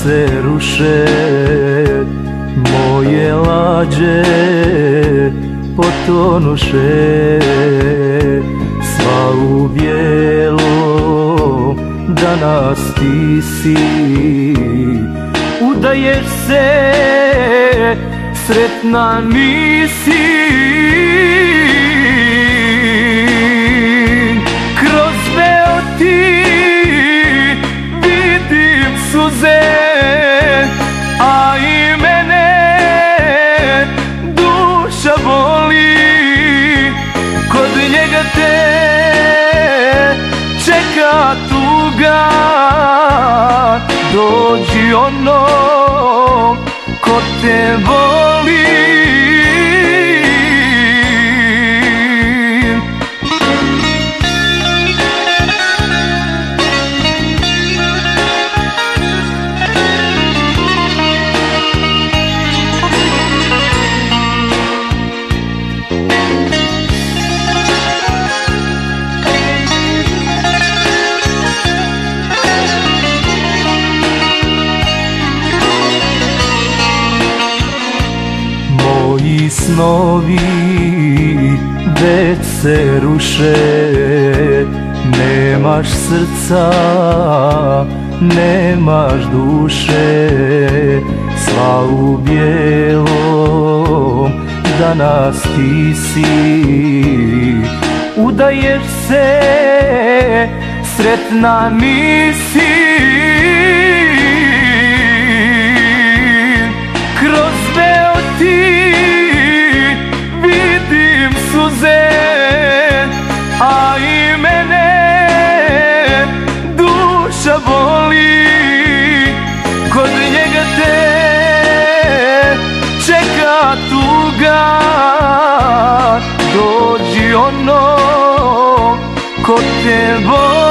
se ruše, moje lađe potonuše. Sva u bijelom danas ti si, udaješ se, sretna nisi. Kroz veo ti vidim suze, a i mene duša boli. Kod njega te čeka tuga, dođi onom ko te voli. Moji snovi već se ruše, nemaš srca, nemaš duše. Sva u bijelom danas ti si, udaješ se, sretna nisi. Kroz veo ti vidim suze, a i mene duša boli. Kod njega te čeka tuga, dođi onom ko te voli.